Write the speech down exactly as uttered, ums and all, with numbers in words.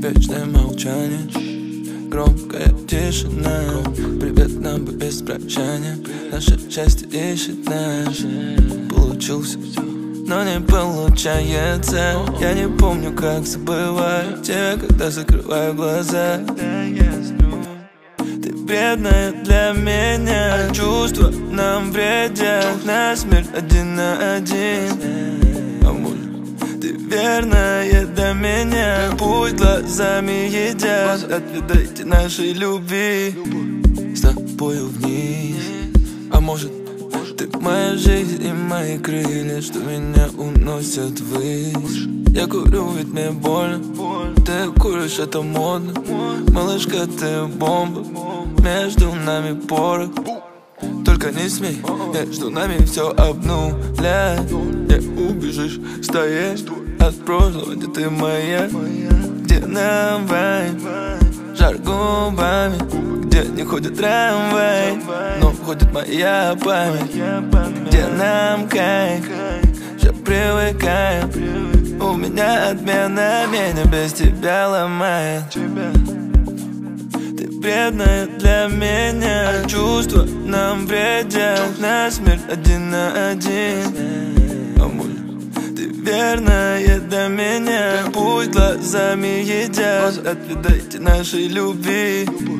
вечное молчание, громкая тишина. Привет нам бы без прощания. Наше счастье ищет наш. Получился, но не получается. Я не помню, как забываю тебя, когда закрываю глаза. Ты вредная для меня, чувства нам вредят. Насмерть один на один. Ты верная до меня, пусть глазами едят. Отведайте нашей любви с тобою вниз. А может, ты моя жизнь и мои крылья, что меня уносят ввысь. Я курю, ведь мне больно. Ты куришь, это модно. Малышка, ты бомба. Между нами порох. Только не смей, между нами все обнулять. Не убежишь, стоять от прошлого, где ты моя. Где нам вайн, жар губами, где не ходит трамвай, но ходит моя память. Где нам кайф, все привыкаем. У меня отмена, меня без тебя ломает. Ты вредная для меня, чувства нам вредят. Насмерть один на один. Амуль, ты верная до меня, пусть глазами едят. Отведайте нашей любви.